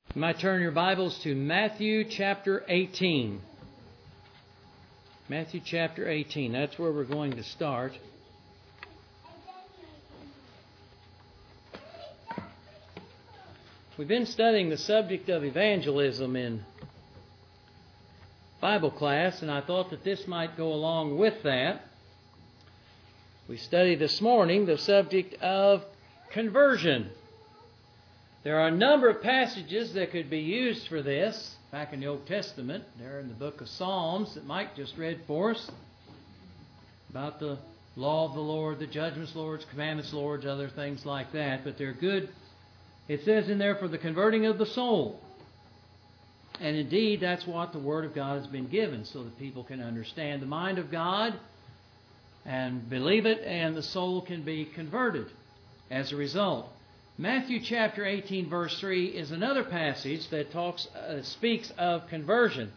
You might turn your Bibles to Matthew chapter 18. Matthew chapter 18. That's where we're going to start. We've been studying the subject of evangelism in Bible class, and I thought that this might go along with that. We studied this morning the subject of conversion. There are a number of passages that could be used for this back in the Old Testament. They're in the book of Psalms that Mike just read for us about the law of the Lord, the judgments, Lord's commandments, Lord's, other things like that. But they're good. It says in there for the converting of the soul. And indeed, that's what the Word of God has been given, so that people can understand the mind of God and believe it, and the soul can be converted as a result. Matthew chapter 18 verse 3 is another passage that speaks of conversion,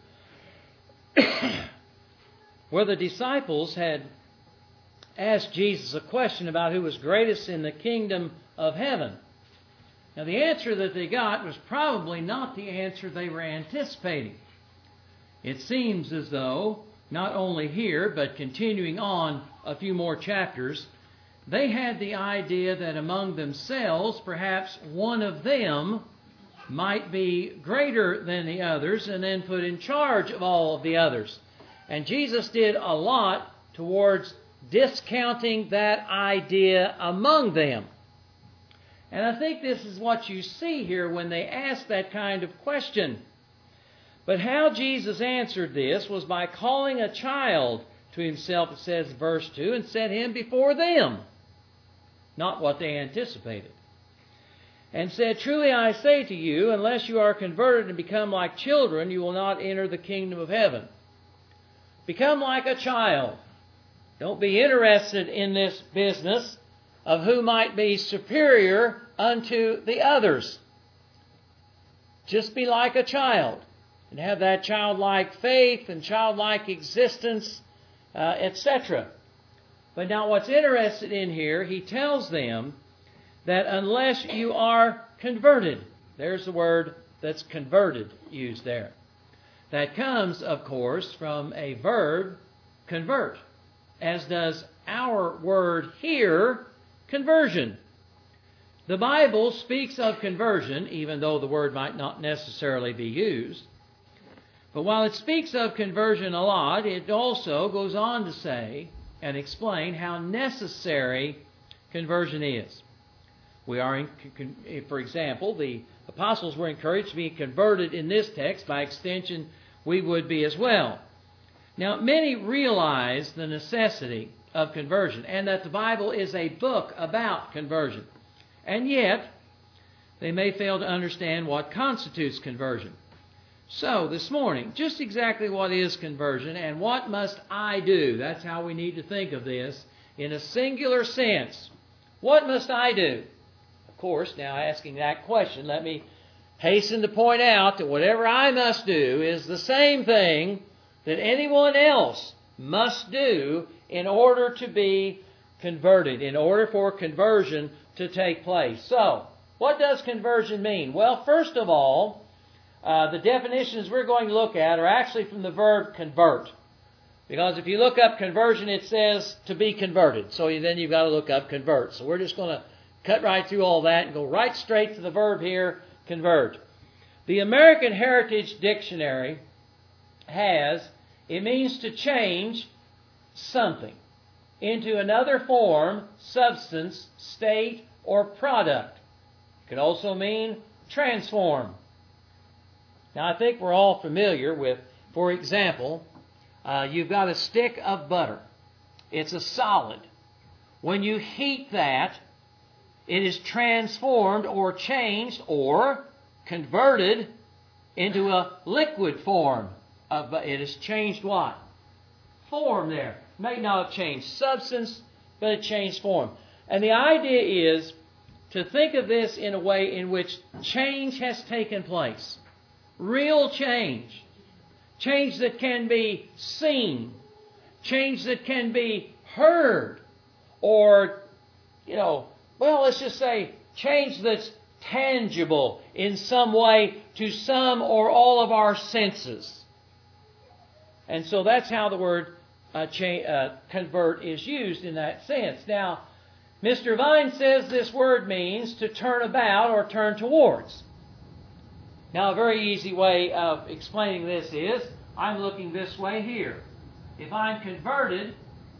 where the disciples had asked Jesus a question about who was greatest in the kingdom of heaven. Now, the answer that they got was probably not the answer they were anticipating. It seems as though, not only here, but continuing on a few more chapters, they had the idea that among themselves, perhaps one of them might be greater than the others and then put in charge of all of the others. And Jesus did a lot towards discounting that idea among them. And I think this is what you see here when they ask that kind of question. But how Jesus answered this was by calling a child to himself, it says in verse 2, and set him before them. Not what they anticipated. And said, truly I say to you, unless you are converted and become like children, you will not enter the kingdom of heaven. Become like a child. Don't be interested in this business of who might be superior unto the others. Just be like a child and have that childlike faith and childlike existence, etc. But now what's interested in here, he tells them that unless you are converted, there's the word that's converted used there. That comes, of course, from a verb, convert, as does our word here, conversion. The Bible speaks of conversion, even though the word might not necessarily be used. But while it speaks of conversion a lot, it also goes on to say and explain how necessary conversion is. We are, for example, the apostles were encouraged to be converted in this text. By extension, we would be as well. Now, many realize the necessity of conversion and that the Bible is a book about conversion. And yet, they may fail to understand what constitutes conversion. So, this morning, just exactly what is conversion and what must I do? That's how we need to think of this in a singular sense. What must I do? Of course, now asking that question, let me hasten to point out that whatever I must do is the same thing that anyone else must do in order to be converted, in order for conversion to take place. So, what does conversion mean? Well, first of all, the definitions we're going to look at are actually from the verb convert. Because if you look up conversion, it says to be converted. So then you've got to look up convert. So we're just going to cut right through all that and go right straight to the verb here, convert. The American Heritage Dictionary it means to change something into another form, substance, state, or product. It could also mean transform. Now, I think we're all familiar with, for example, you've got a stick of butter. It's a solid. When you heat that, it is transformed or changed or converted into a liquid form. It has changed what? Form there. May not have changed substance, but it changed form. And the idea is to think of this in a way in which change has taken place. Real change. Change that can be seen. Change that can be heard. Or, let's just say change that's tangible in some way to some or all of our senses. And so that's how the word convert is used in that sense. Now, Mr. Vine says this word means to turn about or turn towards. Now, a very easy way of explaining this is, I'm looking this way here. If I'm converted,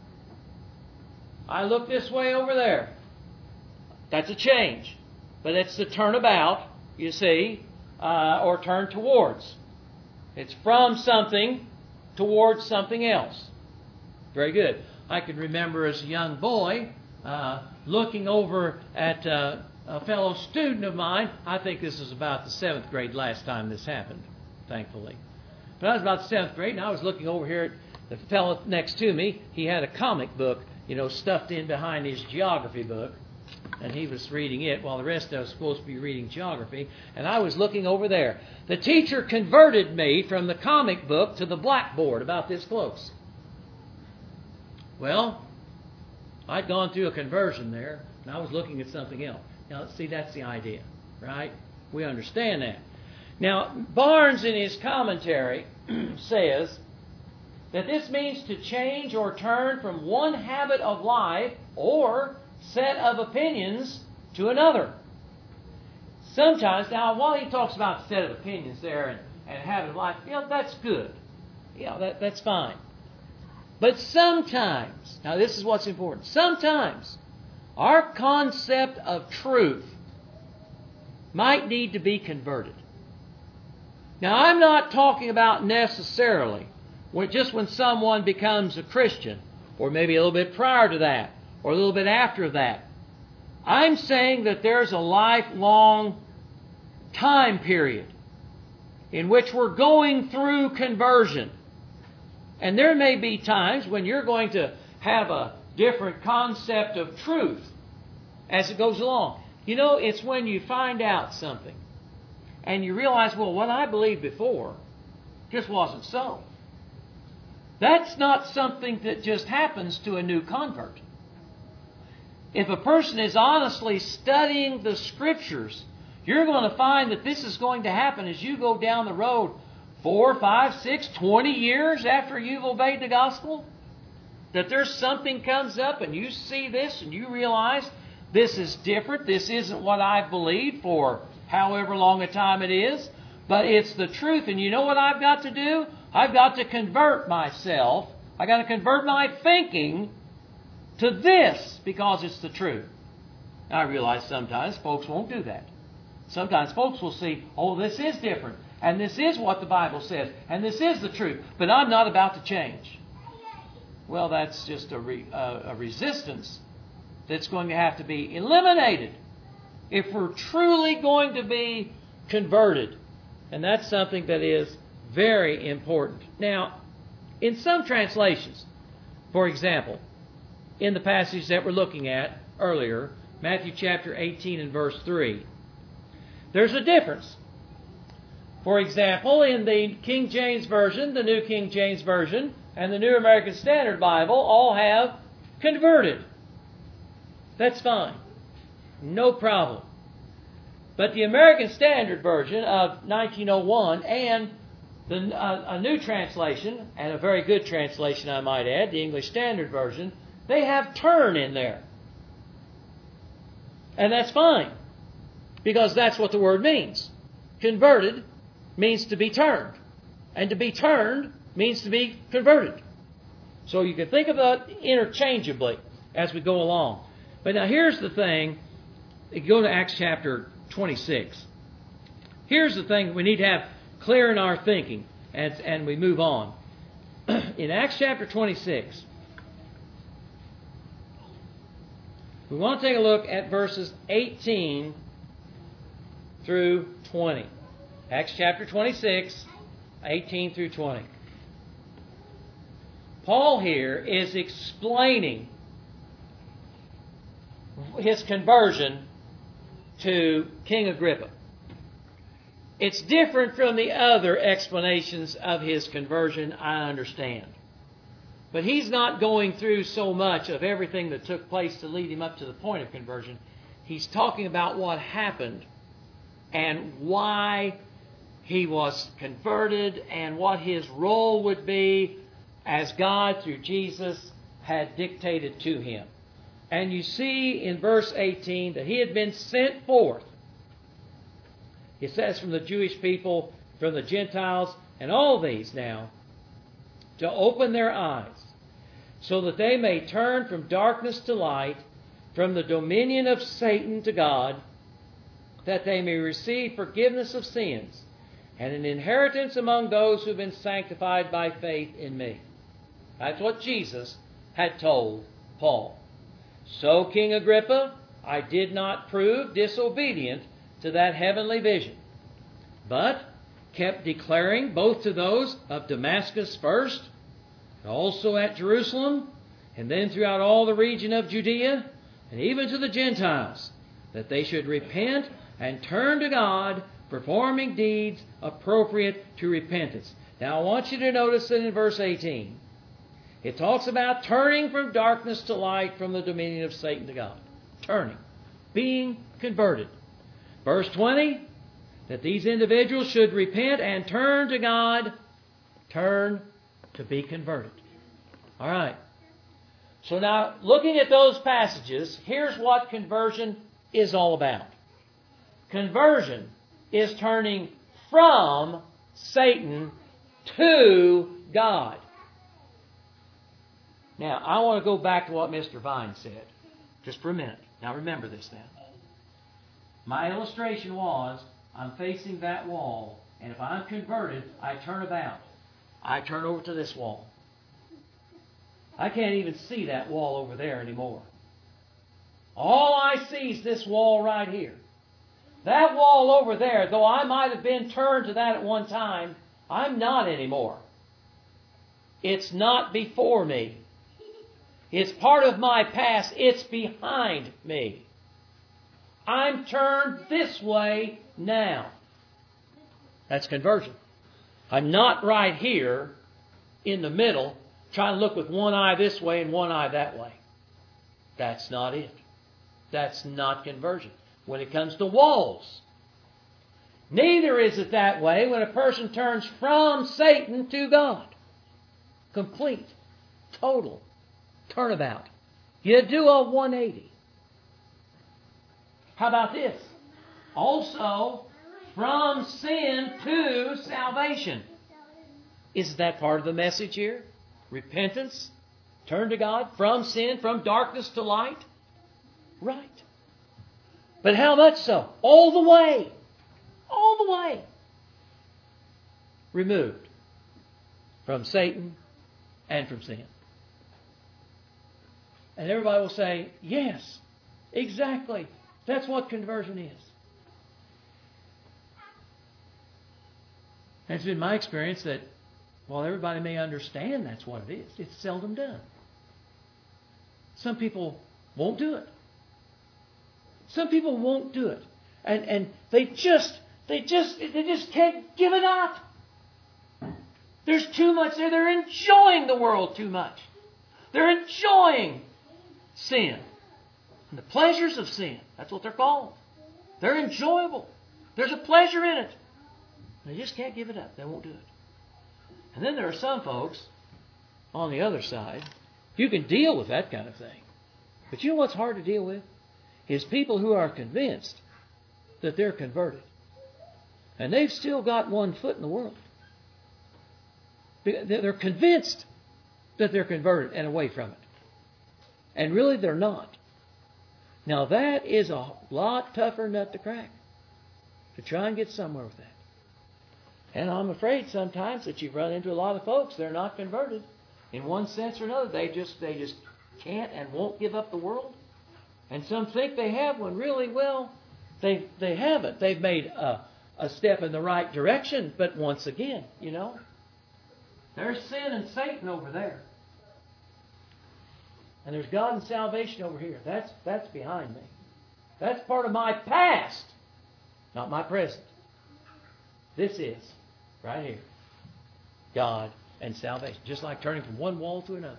I look this way over there. That's a change. But it's the turn about, you see, or turn towards. It's from something towards something else. Very good. I can remember as a young boy looking over at a fellow student of mine. I think this was about the 7th grade last time this happened, thankfully. But I was about the 7th grade, and I was looking over here at the fellow next to me. He had a comic book, stuffed in behind his geography book. And he was reading it while the rest of us were supposed to be reading geography. And I was looking over there. The teacher converted me from the comic book to the blackboard about this close. Well, I'd gone through a conversion there, and I was looking at something else. Now, see, that's the idea, right? We understand that. Now, Barnes in his commentary says that this means to change or turn from one habit of life or set of opinions to another. Sometimes, now while he talks about set of opinions there and habit of life, that's good. That's fine. But sometimes, now this is what's important, sometimes our concept of truth might need to be converted. Now I'm not talking about necessarily just when someone becomes a Christian, or maybe a little bit prior to that, or a little bit after that. I'm saying that there's a lifelong time period in which we're going through conversion. And there may be times when you're going to have a different concept of truth as it goes along. It's when you find out something and you realize, well, what I believed before just wasn't so. That's not something that just happens to a new convert. If a person is honestly studying the Scriptures, you're going to find that this is going to happen as you go down the road 4, 5, 6, 20 years after you've obeyed the gospel. That there's something comes up and you see this and you realize this is different. This isn't what I've believed for however long a time it is. But it's the truth. And you know what I've got to do? I've got to convert myself. I've got to convert my thinking to this because it's the truth. Now, I realize sometimes folks won't do that. Sometimes folks will see, oh, this is different, and this is what the Bible says, and this is the truth, but I'm not about to change. Well, that's just a resistance that's going to have to be eliminated if we're truly going to be converted. And that's something that is very important. Now, in some translations, for example, in the passage that we're looking at earlier, Matthew chapter 18 and verse 3, there's a difference. For example, in the King James Version, the New King James Version, and the New American Standard Bible all have converted. That's fine. No problem. But the American Standard Version of 1901 and a new translation, and a very good translation I might add, the English Standard Version, they have turn in there. And that's fine, because that's what the word means. Converted means to be turned. And to be turned means to be converted. So you can think of that interchangeably as we go along. But now here's the thing. You go to Acts chapter 26. Here's the thing we need to have clear in our thinking and we move on. In Acts chapter 26, we want to take a look at verses 18 through 20. Acts chapter 26, 18 through 20. Paul here is explaining his conversion to King Agrippa. It's different from the other explanations of his conversion, I understand. But he's not going through so much of everything that took place to lead him up to the point of conversion. He's talking about what happened and why he was converted and what his role would be as God, through Jesus, had dictated to him. And you see in verse 18 that he had been sent forth. It says from the Jewish people, from the Gentiles, and all these now, to open their eyes, so that they may turn from darkness to light, from the dominion of Satan to God, that they may receive forgiveness of sins, and an inheritance among those who have been sanctified by faith in me. That's what Jesus had told Paul. So, King Agrippa, I did not prove disobedient to that heavenly vision, but kept declaring both to those of Damascus first, and also at Jerusalem, and then throughout all the region of Judea, and even to the Gentiles, that they should repent and turn to God, performing deeds appropriate to repentance. Now I want you to notice that in verse 18, it talks about turning from darkness to light, from the dominion of Satan to God. Turning. Being converted. Verse 20, that these individuals should repent and turn to God. Turn to be converted. All right. So now, looking at those passages, here's what conversion is all about. Conversion is turning from Satan to God. Now, I want to go back to what Mr. Vine said, just for a minute. Now, remember this then. My illustration was, I'm facing that wall, and if I'm converted, I turn about. I turn over to this wall. I can't even see that wall over there anymore. All I see is this wall right here. That wall over there, though I might have been turned to that at one time, I'm not anymore. It's not before me. It's part of my past. It's behind me. I'm turned this way now. That's conversion. I'm not right here in the middle trying to look with one eye this way and one eye that way. That's not it. That's not conversion. When it comes to walls, neither is it that way when a person turns from Satan to God. Complete, total turnabout. You do a 180. How about this? Also, from sin to salvation. Isn't that part of the message here? Repentance, turn to God, from sin, from darkness to light. Right. But how much so? All the way. All the way. Removed from Satan and from sin. And everybody will say, yes, exactly. That's what conversion is. And it's been my experience that while everybody may understand that's what it is, it's seldom done. Some people won't do it. Some people won't do it. And they just can't give it up. There's too much there. They're enjoying the world too much. They're enjoying sin. And the pleasures of sin. That's what they're called. They're enjoyable. There's a pleasure in it. They just can't give it up. They won't do it. And then there are some folks on the other side. You can deal with that kind of thing. But you know what's hard to deal with? Is people who are convinced that they're converted. And they've still got one foot in the world. They're convinced that they're converted and away from it. And really they're not. Now that is a lot tougher nut to crack. To try and get somewhere with that. And I'm afraid sometimes that you've run into a lot of folks, they're not converted. In one sense or another, they just can't and won't give up the world. And some think they have when really, well, they haven't. They've made a step in the right direction, but once again, there's sin and Satan over there. And there's God and salvation over here. That's behind me. That's part of my past, not my present. This is right here. God and salvation. Just like turning from one wall to another.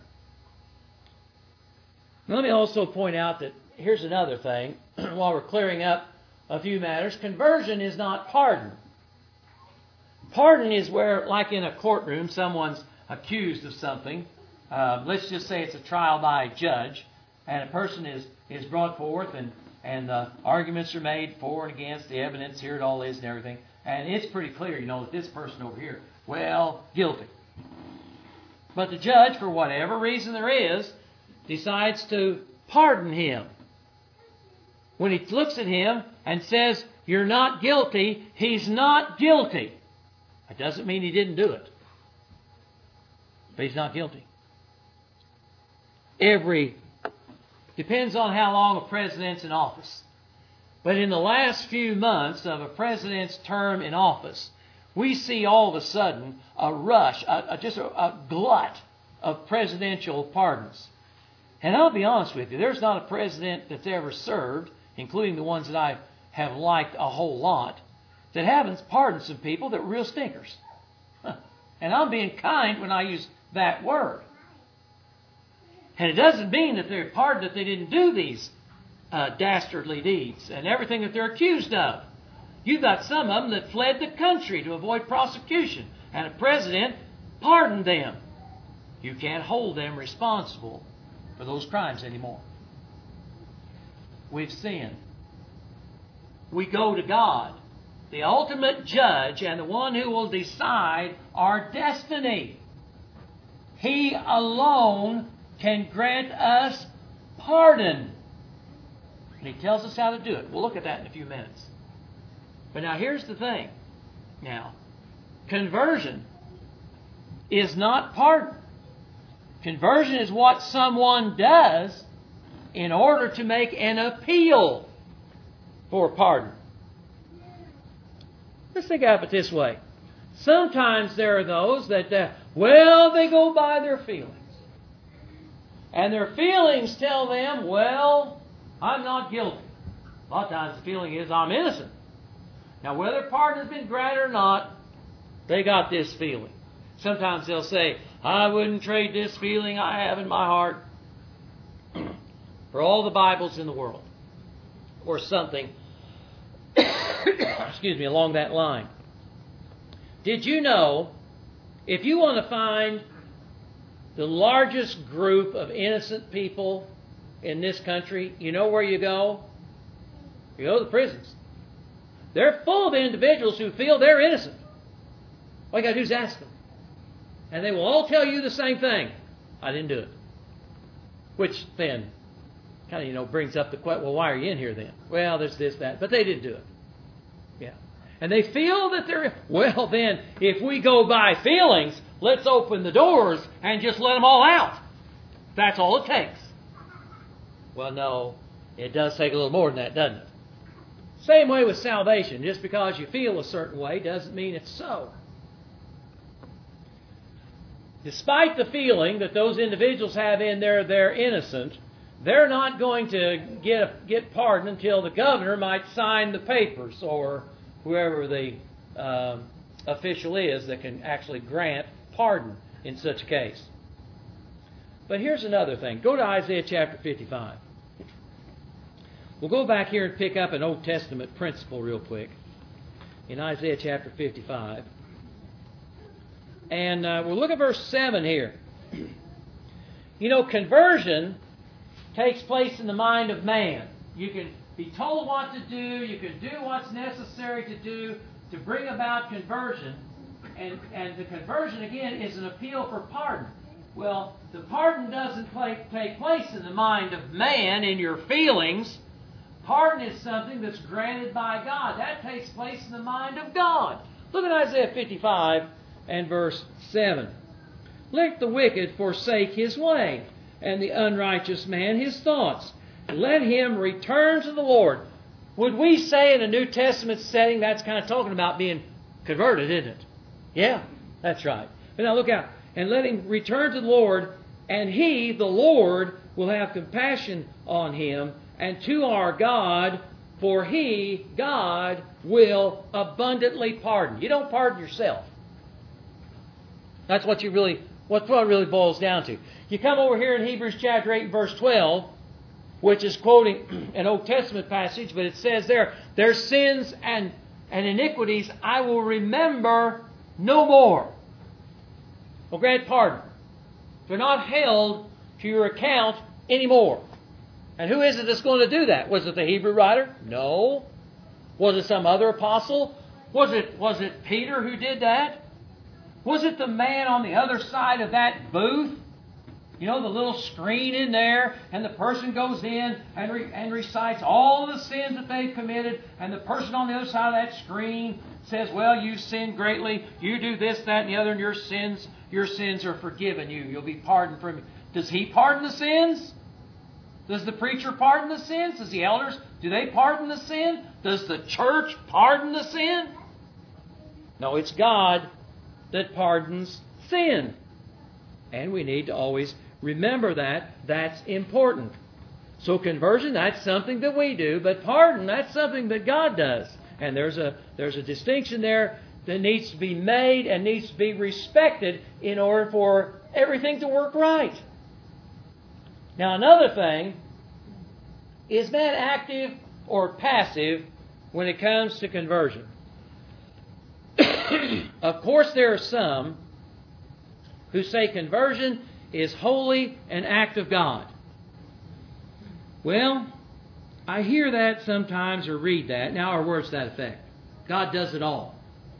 Now, let me also point out that here's another thing while we're clearing up a few matters. Conversion is not pardon. Pardon is where, like in a courtroom, someone's accused of something. Let's just say it's a trial by a judge, and a person is brought forth, and the arguments are made for and against, the evidence, here it all is and everything. And it's pretty clear, that this person over here, well, guilty. But the judge, for whatever reason there is, decides to pardon him. When he looks at him and says, you're not guilty, he's not guilty. That doesn't mean he didn't do it. But he's not guilty. Depends on how long a president's in office. But in the last few months of a president's term in office, we see all of a sudden a rush, just a glut of presidential pardons. And I'll be honest with you, there's not a president that's ever served, including the ones that I have liked a whole lot, that haven't pardoned some people that were real stinkers. And I'm being kind when I use that word. And it doesn't mean that they're pardoned that they didn't do these dastardly deeds and everything that they're accused of. You've got some of them that fled the country to avoid prosecution, and a president pardoned them. You can't hold them responsible for those crimes anymore. We've sinned. We go to God, the ultimate judge and the one who will decide our destiny. He alone can grant us pardon. And He tells us how to do it. We'll look at that in a few minutes. But now here's the thing. Now, conversion is not pardon. Conversion is what someone does in order to make an appeal for pardon. Let's think of it this way. Sometimes there are those that, they go by their feelings. And their feelings tell them, I'm not guilty. A lot of times the feeling is, I'm innocent. Now, whether pardon has been granted or not, they got this feeling. Sometimes they'll say, I wouldn't trade this feeling I have in my heart for all the Bibles in the world. Or something, along that line. Did you know, if you want to find the largest group of innocent people in this country, you know where you go? You go to the prisons. They're full of individuals who feel they're innocent. All you got to do is ask them. And they will all tell you the same thing. I didn't do it. Which then kind of, brings up the question, why are you in here then? Well, there's this, that. But they didn't do it. Yeah. And they feel that they're, then, if we go by feelings, let's open the doors and just let them all out. That's all it takes. Well, no, it does take a little more than that, doesn't it? Same way with salvation. Just because you feel a certain way doesn't mean it's so. Despite the feeling that those individuals have in there they're innocent, they're not going to get pardon until the governor might sign the papers or whoever the official is that can actually grant pardon in such a case. But here's another thing. Go to Isaiah chapter 55. We'll go back here and pick up an Old Testament principle real quick in Isaiah chapter 55. And we'll look at verse 7 here. Conversion takes place in the mind of man. You can be told what to do. You can do what's necessary to do to bring about conversion. And the conversion, again, is an appeal for pardon. Well, the pardon doesn't take place in the mind of man, in your feelings. Pardon is something that's granted by God. That takes place in the mind of God. Look at Isaiah 55 and verse 7. Let the wicked forsake his way, and the unrighteous man his thoughts. Let him return to the Lord. Would we say in a New Testament setting that's kind of talking about being converted, isn't it? Yeah, that's right. But now look out. And let him return to the Lord, and He, the Lord, will have compassion on him, and to our God, for He, God, will abundantly pardon. You don't pardon yourself. That's what it really boils down to. You come over here in Hebrews chapter 8 verse 12, which is quoting an Old Testament passage, but it says there, their sins and iniquities I will remember no more. Will grant pardon. They're not held to your account anymore. And who is it that's going to do that? Was it the Hebrew writer? No. Was it some other apostle? Was it Peter who did that? Was it the man on the other side of that booth? You know, the little screen in there, and the person goes in and recites all the sins that they've committed, and the person on the other side of that screen says, well, you sinned greatly, you do this, that, and the other, and your sins are forgiven you. You'll be pardoned from. Does he pardon the sins? Does the preacher pardon the sins? Does the elders, do they pardon the sin? Does the church pardon the sin? No, it's God that pardons sin. And we need to always remember that. That's important. So conversion, that's something that we do, but pardon, that's something that God does. And there's a distinction there that needs to be made and needs to be respected in order for everything to work right. Now another thing, is man active or passive when it comes to conversion? Of course there are some who say conversion is wholly an act of God. Well, I hear that sometimes or read that. Now our words to that effect. God does it all.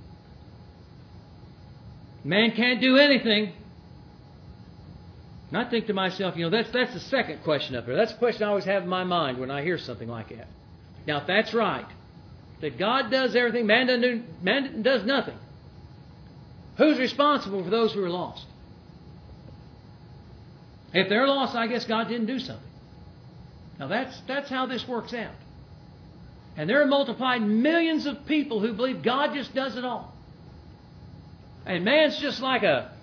Man can't do anything. And I think to myself, that's the second question up there. That's the question I always have in my mind when I hear something like that. Now, if that's right, that God does everything, man does nothing, who's responsible for those who are lost? If they're lost, I guess God didn't do something. Now, that's how this works out. And there are multiplied millions of people who believe God just does it all. And man's just like,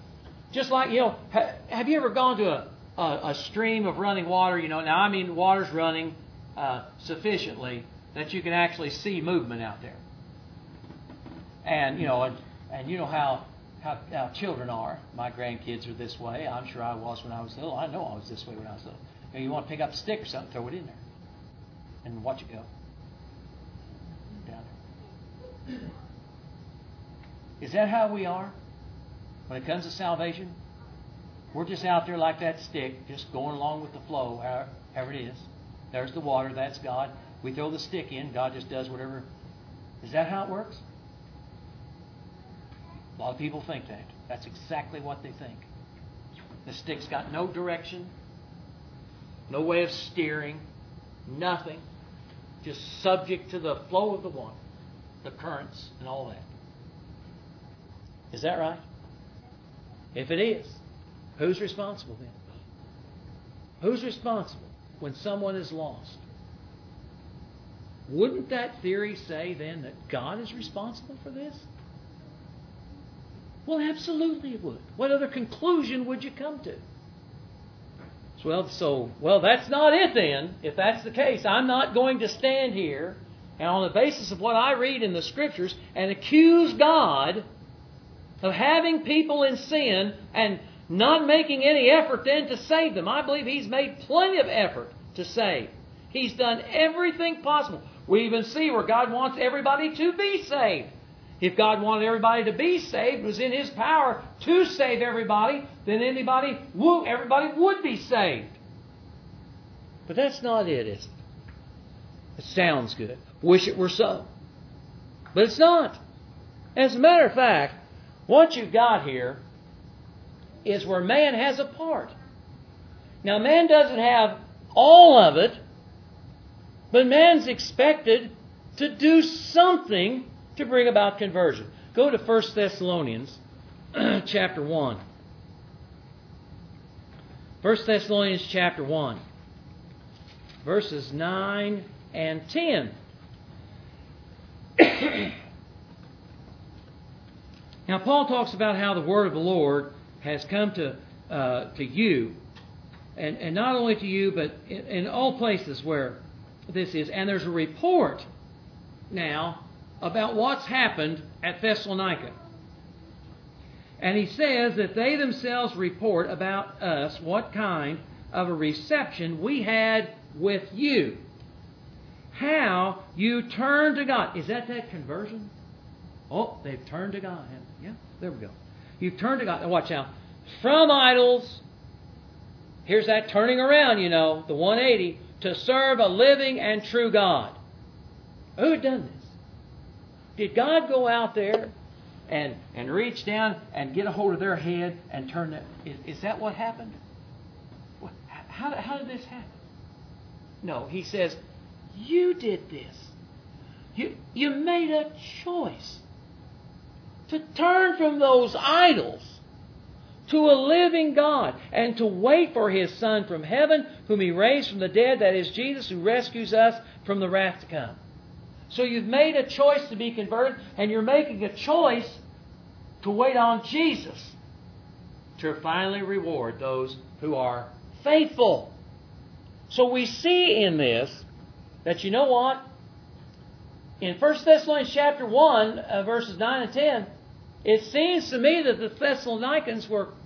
have you ever gone to a stream of running water? Now I mean water's running sufficiently that you can actually see movement out there. And you know how children are. My grandkids are this way. I'm sure I was when I was little. I know I was this way when I was little. You want to pick up a stick or something, throw it in there, and watch it go down there. Is that how we are? When it comes to salvation, we're just out there like that stick, just going along with the flow, however it is. There's the water, that's God. We throw the stick in, God just does whatever. Is that how it works? A lot of people think that. That's exactly what they think. The stick's got no direction, no way of steering, nothing. Just subject to the flow of the water, the currents, and all that. Is that right? If it is, who's responsible then? Who's responsible when someone is lost? Wouldn't that theory say then that God is responsible for this? Well, absolutely it would. What other conclusion would you come to? Well, that's not it then. If that's the case, I'm not going to stand here and on the basis of what I read in the Scriptures and accuse God of having people in sin and not making any effort then to save them. I believe He's made plenty of effort to save. He's done everything possible. We even see where God wants everybody to be saved. If God wanted everybody to be saved, it was in His power to save everybody, then everybody would be saved. But that's not it, is it? It sounds good. Wish it were so. But it's not. As a matter of fact, what you've got here is where man has a part. Now, man doesn't have all of it, but man's expected to do something to bring about conversion. Go to 1 Thessalonians chapter 1. 1 Thessalonians chapter 1, verses 9 and 10. Now, Paul talks about how the word of the Lord has come to you, and not only to you, but in all places where this is. And there's a report now about what's happened at Thessalonica. And he says that they themselves report about us what kind of a reception we had with you how you turn to God. Is that conversion? Oh, they've turned to God. Yeah, there we go. You've turned to God. Now watch out. From idols, here's that turning around, the 180, to serve a living and true God. Who had done this? Did God go out there and reach down and get a hold of their head and turn that? Is that what happened? How did this happen? No, He says, you did this. You made a choice to turn from those idols to a living God and to wait for His Son from heaven, whom He raised from the dead, that is Jesus, who rescues us from the wrath to come. So you've made a choice to be converted, and you're making a choice to wait on Jesus to finally reward those who are faithful. So we see in this that, you know what? In 1 Thessalonians chapter 1, verses 9 and 10, it seems to me that the Thessalonians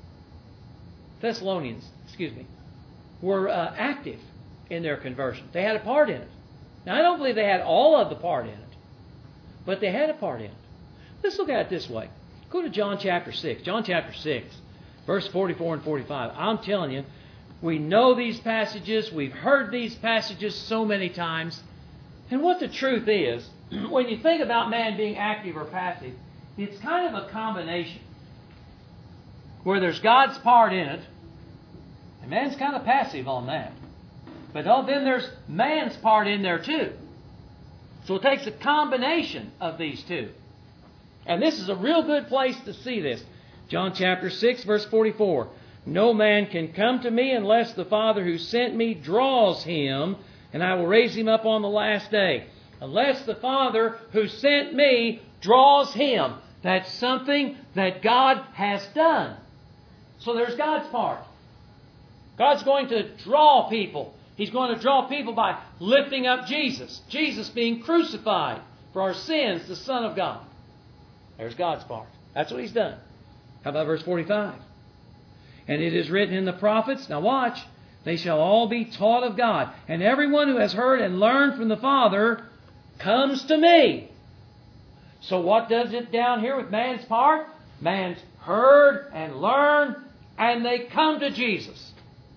were active in their conversion. They had a part in it. Now, I don't believe they had all of the part in it, but they had a part in it. Let's look at it this way. Go to John chapter 6. John chapter 6, verse 44 and 45. I'm telling you, we know these passages. We've heard these passages so many times. And what the truth is, when you think about man being active or passive, it's kind of a combination where there's God's part in it, and man's kind of passive on that. But then there's man's part in there too. So it takes a combination of these two. And this is a real good place to see this. John chapter 6, verse 44. No man can come to me unless the Father who sent me draws him, and I will raise him up on the last day. Unless the Father who sent me draws him. That's something that God has done. So there's God's part. God's going to draw people. He's going to draw people by lifting up Jesus. Jesus being crucified for our sins, the Son of God. There's God's part. That's what He's done. How about verse 45? And it is written in the prophets, now watch, they shall all be taught of God. And everyone who has heard and learned from the Father comes to me. So what does it down here with man's part? Man's heard and learned, and they come to Jesus.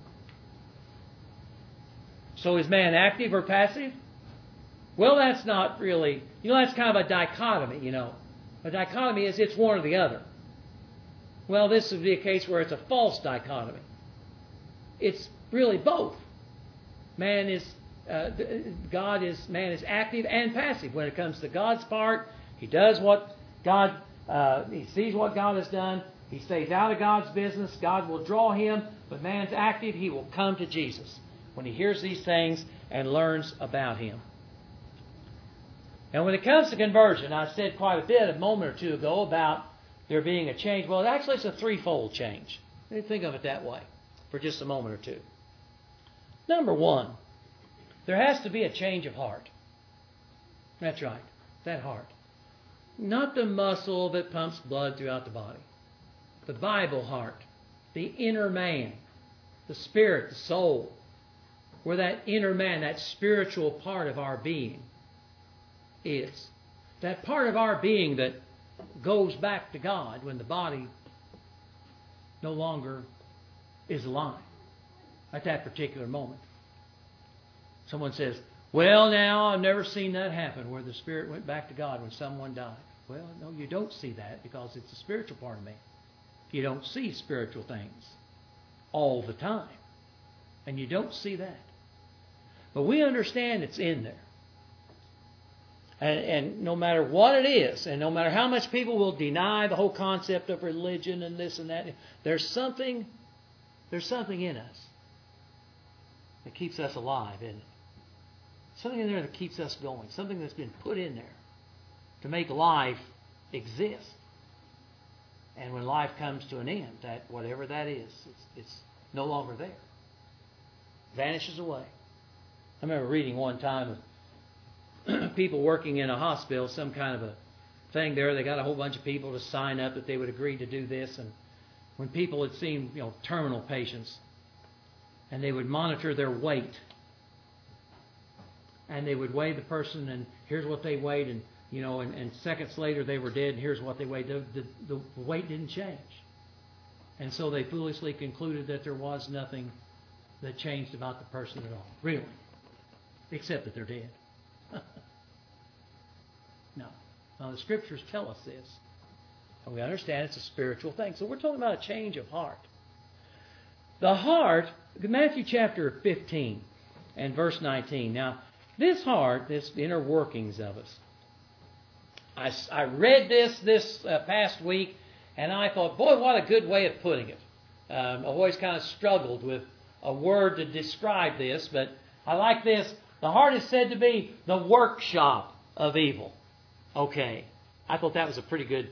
So is man active or passive? Well, that's not really, that's kind of a dichotomy, A dichotomy is it's one or the other. Well, this would be a case where it's a false dichotomy. It's really both. Man is active and passive. When it comes to God's part, he does what God, he sees what God has done. He stays out of God's business. God will draw him. But man's active. He will come to Jesus when he hears these things and learns about Him. And when it comes to conversion, I said quite a bit a moment or two ago about there being a change. Well, actually, it's a threefold change. Let me think of it that way for just a moment or two. Number one, there has to be a change of heart. That's right, that heart. Not the muscle that pumps blood throughout the body. The Bible heart, the inner man, the spirit, the soul, where that inner man, that spiritual part of our being is. That part of our being that goes back to God when the body no longer is alive at that particular moment. Someone says, well, now, I've never seen that happen where the spirit went back to God when someone died. Well, no, you don't see that because it's the spiritual part of man. You don't see spiritual things all the time. And you don't see that. But we understand it's in there. And no matter what it is, and no matter how much people will deny the whole concept of religion and this and that, there's something in us that keeps us alive, isn't it? Something in there that keeps us going. Something that's been put in there to make life exist. And when life comes to an end, that whatever that is, it's no longer there. Vanishes away. I remember reading one time of people working in a hospital, some kind of a thing there. They got a whole bunch of people to sign up that they would agree to do this. And when people had seen, terminal patients, and they would monitor their weight and they would weigh the person, and here's what they weighed, and and seconds later they were dead, and here's what they weighed. The weight didn't change. And so they foolishly concluded that there was nothing that changed about the person at all. Really. Except that they're dead. No. Now the Scriptures tell us this. And we understand it's a spiritual thing. So we're talking about a change of heart. The heart, Matthew chapter 15 and verse 19. Now, this heart, this inner workings of us. I read this past week, and I thought, boy, what a good way of putting it. I've always kind of struggled with a word to describe this, but I like this. The heart is said to be the workshop of evil. Okay. I thought that was a pretty good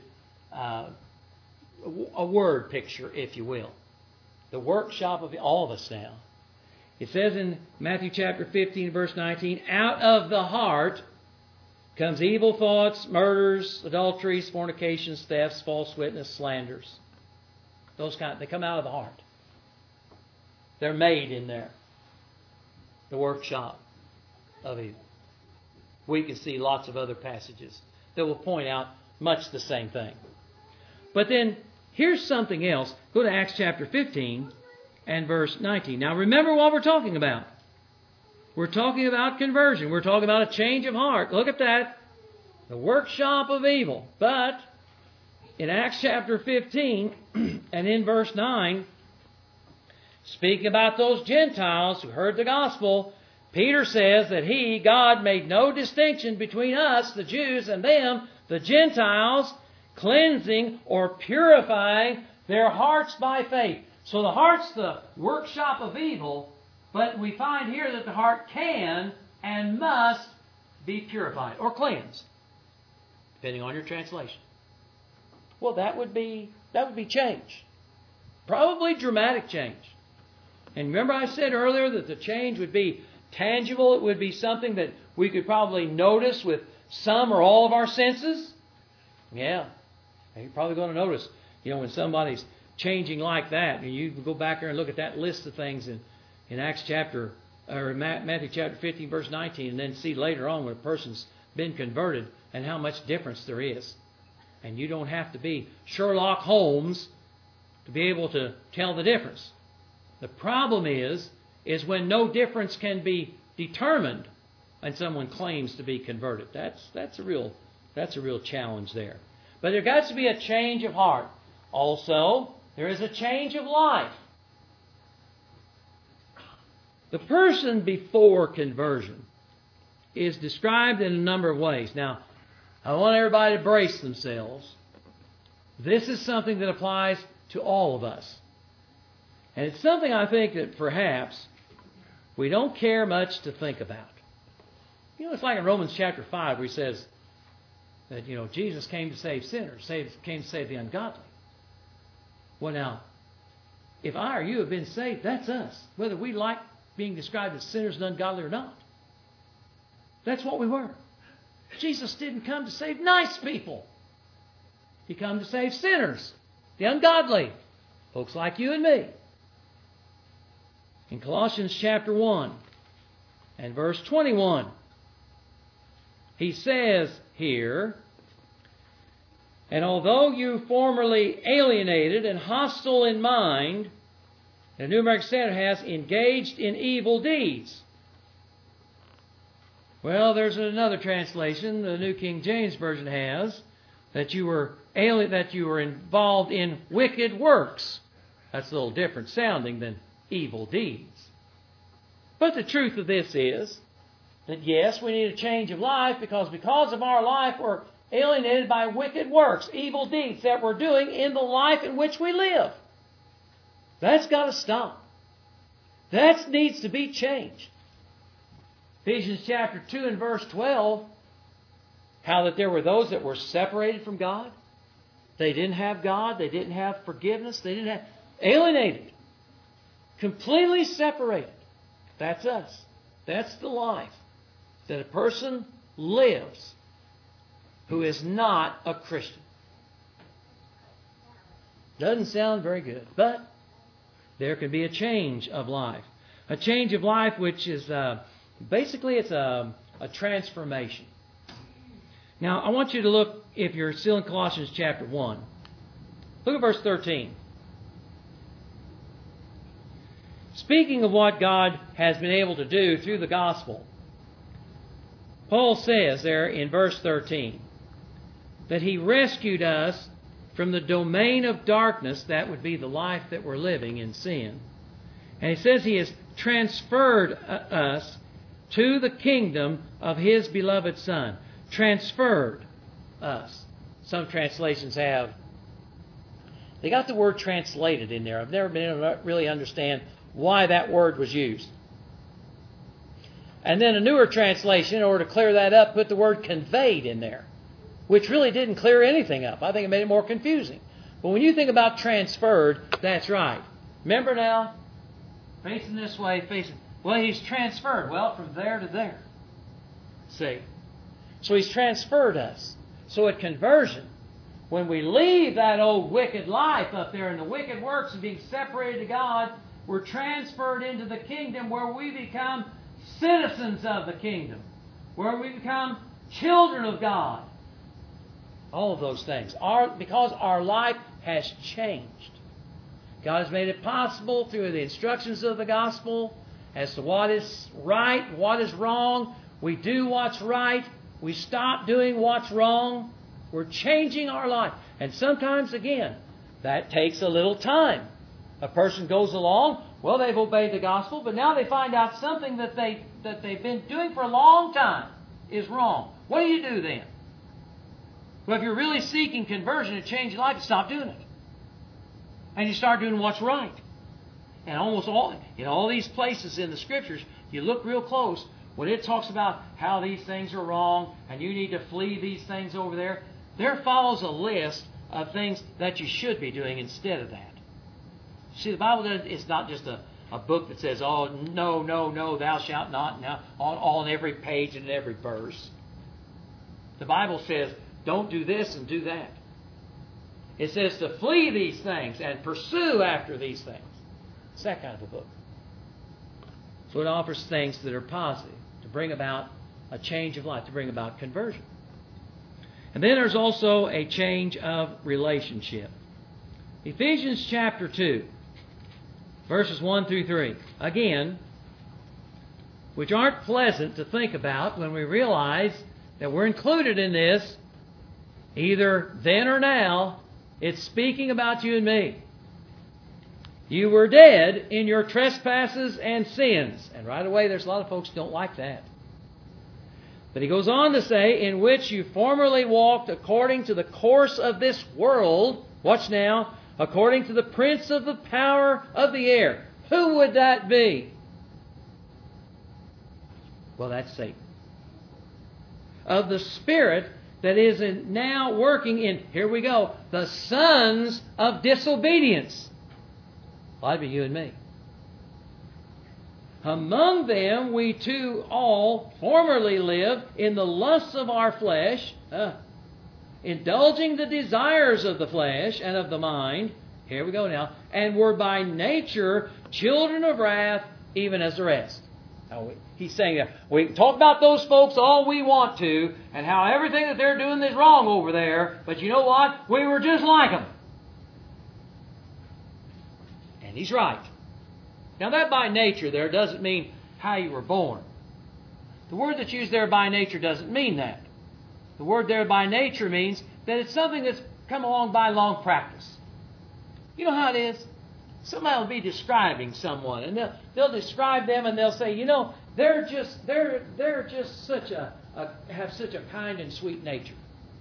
a word picture, if you will. The workshop of all of us now. It says in Matthew chapter 15, verse 19, out of the heart comes evil thoughts, murders, adulteries, fornications, thefts, false witness, slanders. They come out of the heart. They're made in there. The workshop of evil. We can see lots of other passages that will point out much the same thing. But then, here's something else. Go to Acts chapter 15 and verse 19. Now remember what we're talking about. We're talking about conversion. We're talking about a change of heart. Look at that. The workshop of evil. But in Acts chapter 15 and in verse 9, speaking about those Gentiles who heard the gospel, Peter says that God, made no distinction between us, the Jews, and them, the Gentiles, cleansing or purifying their hearts by faith. So the heart's the workshop of evil, but we find here that the heart can and must be purified or cleansed, depending on your translation. Well, that would be change. Probably dramatic change. And remember I said earlier that the change would be tangible. It would be something that we could probably notice with some or all of our senses. Yeah. And you're probably going to notice, when somebody's changing like that, and you can go back there and look at that list of things in Matthew chapter 15, verse 19, and then see later on when a person's been converted and how much difference there is. And you don't have to be Sherlock Holmes to be able to tell the difference. The problem is when no difference can be determined and someone claims to be converted. That's a real challenge there. But there got to be a change of heart. Also, there is a change of life. The person before conversion is described in a number of ways. Now, I want everybody to brace themselves. This is something that applies to all of us. And it's something I think that perhaps we don't care much to think about. It's like in Romans chapter 5 where he says that, Jesus came to save sinners, came to save the ungodly. Well, now, if I or you have been saved, that's us. Whether we like being described as sinners and ungodly or not. That's what we were. Jesus didn't come to save nice people. He came to save sinners, the ungodly, folks like you and me. In Colossians chapter 1 and verse 21, he says here, and although you formerly alienated and hostile in mind, the New American Standard has engaged in evil deeds. Well, there's another translation, the New King James Version has, that you were involved in wicked works. That's a little different sounding than evil deeds. But the truth of this is that yes, we need a change of life because of our life we're alienated by wicked works, evil deeds that we're doing in the life in which we live. That's got to stop. That needs to be changed. Ephesians chapter 2 and verse 12, how that there were those that were separated from God. They didn't have God. They didn't have forgiveness. They didn't have alienated. Completely separated. That's us. That's the life that a person lives who is not a Christian. Doesn't sound very good, but there can be a change of life. A change of life which is basically it's a a transformation. Now, I want you to look, if you're still in Colossians chapter 1, look at verse 13. Speaking of what God has been able to do through the gospel, Paul says there in verse 13 that He rescued us from the domain of darkness, that would be the life that we're living in sin. And He says He has transferred us to the kingdom of His beloved Son. Transferred us. Some translations have. They got the word translated in there. I've never been able to really understand why that word was used. And then a newer translation, in order to clear that up, put the word conveyed in there, which really didn't clear anything up. I think it made it more confusing. But when you think about transferred, that's right. Remember now, facing this way, well, He's transferred. Well, from there to there. See? So He's transferred us. So at conversion, when we leave that old wicked life up there and the wicked works of being separated to God, we're transferred into the kingdom where we become citizens of the kingdom, where we become children of God. All of those things. Because our life has changed. God has made it possible through the instructions of the gospel as to what is right, what is wrong. We do what's right. We stop doing what's wrong. We're changing our life. And sometimes, again, that takes a little time. A person goes along, well, they've obeyed the gospel, but now they find out something that they've been doing for a long time is wrong. What do you do then? Well, if you're really seeking conversion to change your life, you stop doing it. And you start doing what's right. And almost all these places in the Scriptures, you look real close, when it talks about how these things are wrong and you need to flee these things over there, there follows a list of things that you should be doing instead of that. See, the Bible is not just a book that says, oh, no, no, no, thou shalt not, now, on every page and every verse. The Bible says, don't do this and do that. It says to flee these things and pursue after these things. It's that kind of a book. So it offers things that are positive to bring about a change of life, to bring about conversion. And then there's also a change of relationship. Ephesians chapter 2, verses 1 through 3. Again, which aren't pleasant to think about when we realize that we're included in this, either then or now. It's speaking about you and me. You were dead in your trespasses and sins. And right away, there's a lot of folks who don't like that. But he goes on to say, in which you formerly walked according to the course of this world. Watch now. According to the prince of the power of the air. Who would that be? Well, that's Satan. Of the spirit that is now working in, here we go, the sons of disobedience. Well, that'd be you and me. Among them we too all formerly lived in the lusts of our flesh, indulging the desires of the flesh and of the mind, here we go now, and were by nature children of wrath, even as the rest. Now, he's saying that we can talk about those folks all we want to, and how everything that they're doing is wrong over there, but you know what? We were just like them. And he's right. Now that by nature there doesn't mean how you were born. The word that's used there by nature doesn't mean that. The word there by nature means that it's something that's come along by long practice. You know how it is? Somebody will be describing someone, and they'll describe them, and they'll say, you know, they're just have such a kind and sweet nature.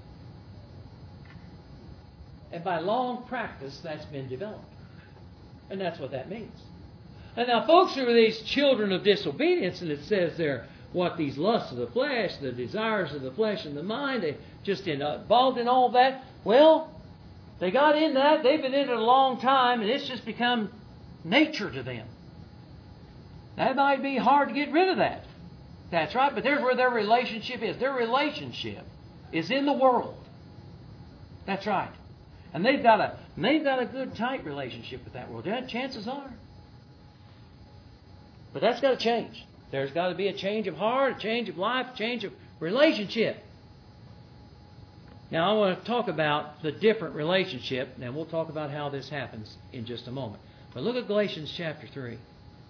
And by long practice, that's been developed. And that's what that means. And now, folks who are these children of disobedience, and it says there, what these lusts of the flesh, the desires of the flesh and the mind, they just involved in all that. Well, they got in that. They've been in it a long time, and it's just become nature to them. That might be hard to get rid of that. That's right, but there's where their relationship is. Their relationship is in the world. That's right. And they've got a good, tight relationship with that world. Yeah, chances are. But that's got to change. There's got to be a change of heart, a change of life, a change of relationship. Now I want to talk about the different relationship, and we'll talk about how this happens in just a moment. But look at Galatians chapter 3.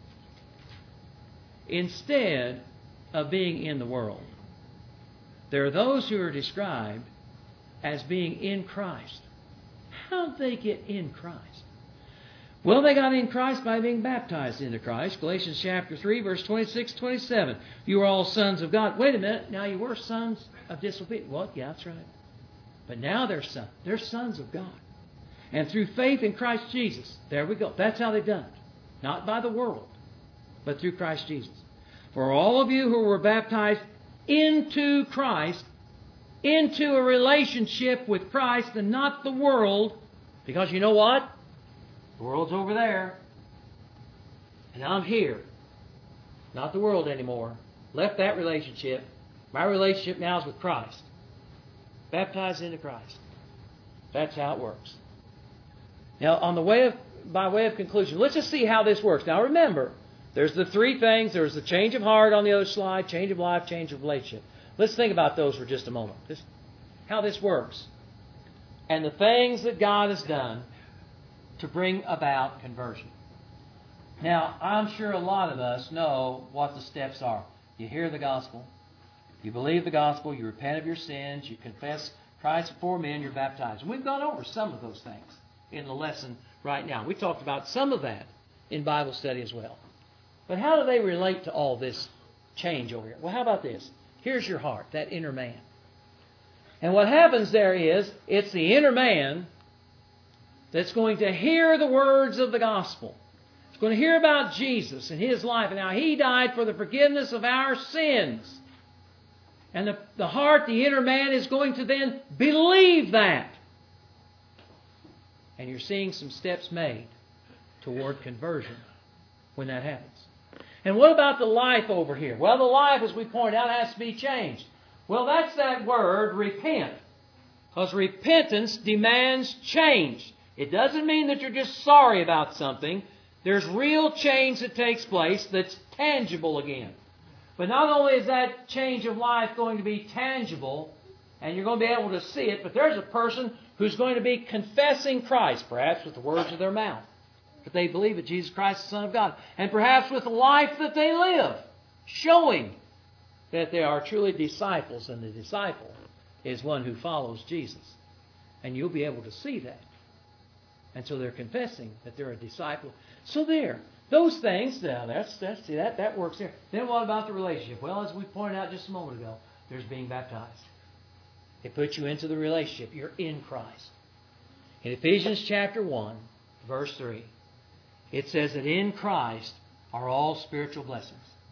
Instead of being in the world, there are those who are described as being in Christ. How did they get in Christ? Well, they got in Christ by being baptized into Christ. Galatians chapter 3, verse 26, 27. You are all sons of God. Wait a minute. Now you were sons of disobedience. What? Yeah, that's right. But now they're sons. They're sons of God. And through faith in Christ Jesus. There we go. That's how they've done it. Not by the world, but through Christ Jesus. For all of you who were baptized into Christ, into a relationship with Christ and not the world, because you know what? The world's over there. And I'm here. Not the world anymore. Left that relationship. My relationship now is with Christ. Baptized into Christ. That's how it works. Now, by way of conclusion, let's just see how this works. Now remember, there's the three things. There's the change of heart on the other slide, change of life, change of relationship. Let's think about those for just a moment. How this works. And the things that God has done to bring about conversion. Now, I'm sure a lot of us know what the steps are. You hear the gospel. You believe the gospel. You repent of your sins. You confess Christ before men. You're baptized. And we've gone over some of those things in the lesson right now. We talked about some of that in Bible study as well. But how do they relate to all this change over here? Well, how about this? Here's your heart, that inner man. And what happens there is, it's the inner man that's going to hear the words of the gospel. It's going to hear about Jesus and His life and how He died for the forgiveness of our sins. And the heart, the inner man, is going to then believe that. And you're seeing some steps made toward conversion when that happens. And what about the life over here? Well, the life, as we pointed out, has to be changed. Well, that's that word, repent. Because repentance demands change. It doesn't mean that you're just sorry about something. There's real change that takes place that's tangible again. But not only is that change of life going to be tangible, and you're going to be able to see it, but there's a person who's going to be confessing Christ, perhaps with the words of their mouth, that they believe that Jesus Christ is the Son of God, and perhaps with the life that they live, showing that they are truly disciples, and the disciple is one who follows Jesus. And you'll be able to see that. And so they're confessing that they're a disciple. So there, those things, now that works there. Then what about the relationship? Well, as we pointed out just a moment ago, there's being baptized. It puts you into the relationship. You're in Christ. In Ephesians chapter 1, verse 3, it says that in Christ are all spiritual blessings.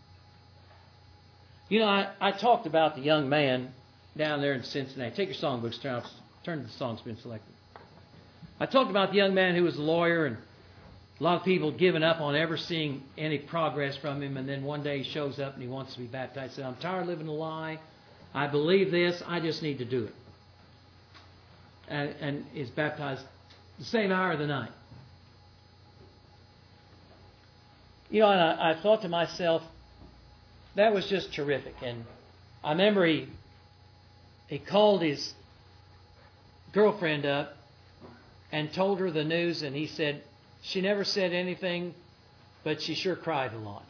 You know, I talked about the young man down there in Cincinnati. Take your songbooks, turn to the songs being selected. I talked about the young man who was a lawyer, and a lot of people had given up on ever seeing any progress from him, and then one day he shows up and he wants to be baptized. He said, I'm tired of living a lie. I believe this. I just need to do it. And is baptized the same hour of the night. You know, and I thought to myself, that was just terrific. And I remember he called his girlfriend up and told her the news, and he said, she never said anything, but she sure cried a lot.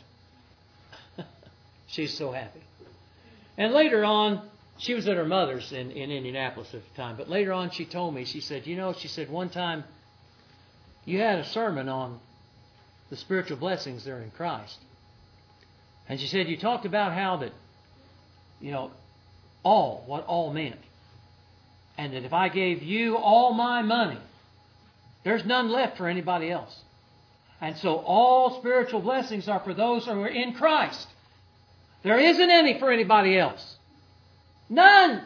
She's so happy. And later on, she was at her mother's in Indianapolis at the time, but later on she told me, she said, one time you had a sermon on the spiritual blessings that are in Christ. And she said, you talked about how that, what all meant. And that if I gave you all my money, there's none left for anybody else. And so all spiritual blessings are for those who are in Christ. There isn't any for anybody else. None.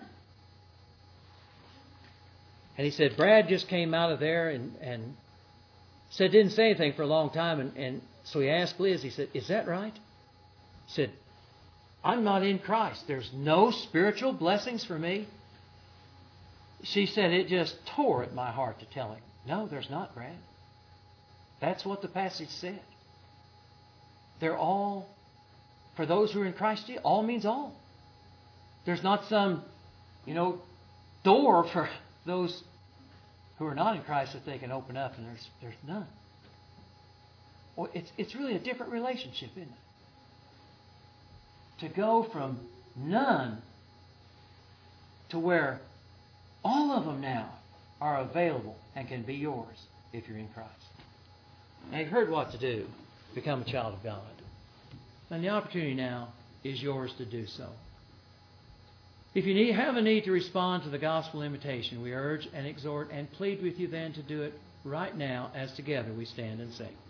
And he said, Brad just came out of there and didn't say anything for a long time. And so he asked Liz, he said, is that right? He said, I'm not in Christ. There's no spiritual blessings for me. She said, it just tore at my heart to tell him. No, there's not, Brad. That's what the passage said. They're all for those who are in Christ Jesus. All means all. There's not some, door for those who are not in Christ that they can open up, and there's none. Well, it's really a different relationship, isn't it? To go from none to where all of them now are available and can be yours if you're in Christ. Now, you've heard what to do. Become a child of God. And the opportunity now is yours to do so. If you have a need to respond to the gospel invitation, we urge and exhort and plead with you then to do it right now as together we stand and sing.